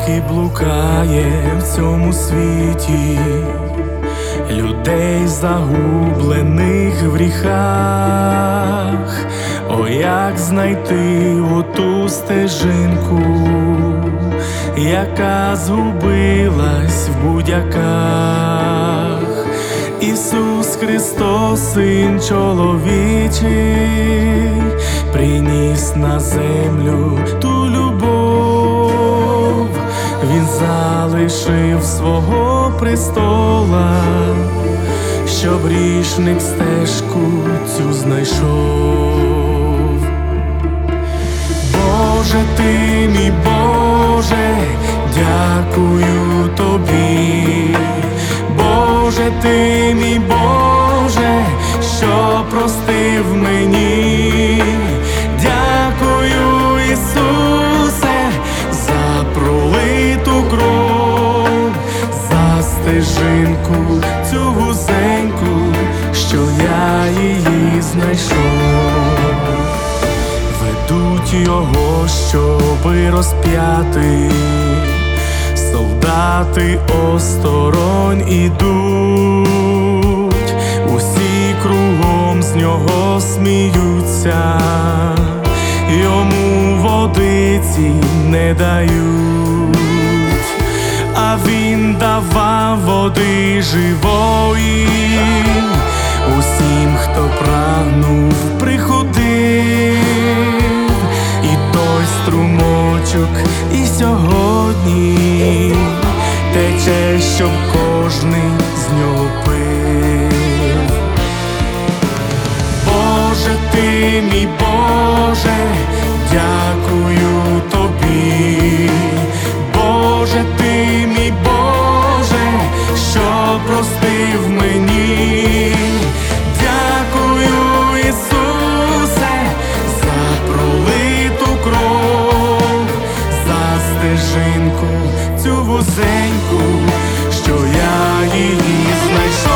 скільки блукає в цьому світі людей, загублених в гріхах. О, як знайти оту стежинку, яка згубилась в будяках. Ісус Христос, Син чоловічий, приніс на землю ту любов. Він залишив свого престола, щоб грішник стежку цю знайшов. Боже, ти мій Боже, дякую тобі. Боже, ти мій Боже, що простив мені. Дякую, Ісусе, за пролиту кров, за стежинку цю вузеньку, що я її знайшов. Ведуть його, щоби розп'яти, солдати осторонь ідуть, усі кругом з нього сміються, йому водиці не дають, а він давав води живої усім, хто прагнув, приходив. І той струмочок і сьогодні тече, щоб кожний з нього пив. Боже, ти мій Боже, дякую тобі. Боже, ти мій Боже, що простив мені. Дякую, Ісусе, за пролиту кров, за стежинку цю вузеньку, що я її знайшов.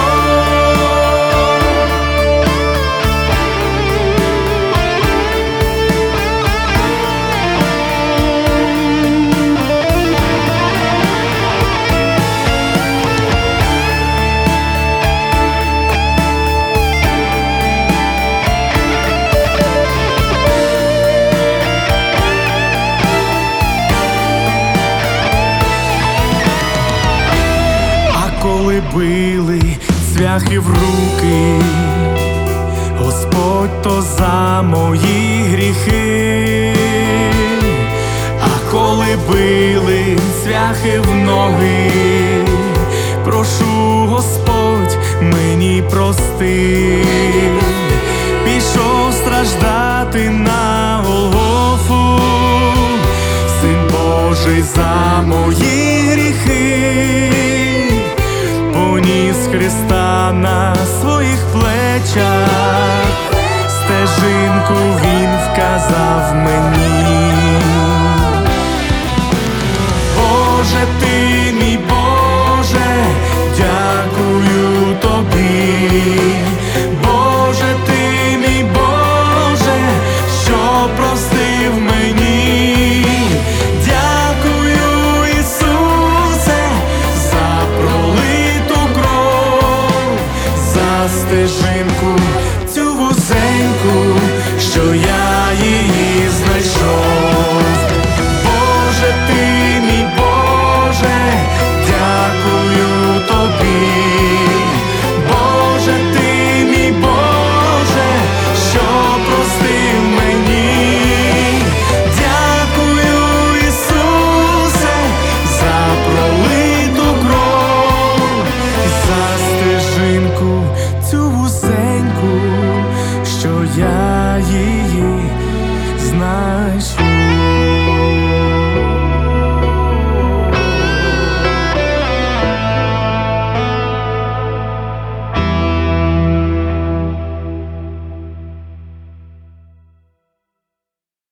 Коли били цвяхи в руки, Господь, то за мої гріхи. А коли били цвяхи в ноги, прошу, Господь, мені прости. Пішов страждати на Голгофу, Син Божий, за мої гріхи. Поніс Христа на своїх плечах, стежинку він вказав мені. Боже, ти мій Боже, дякую тобі. Боже, ти мій Боже, що простив мені. Дякую, Ісусе, за пролиту кров, за стежинку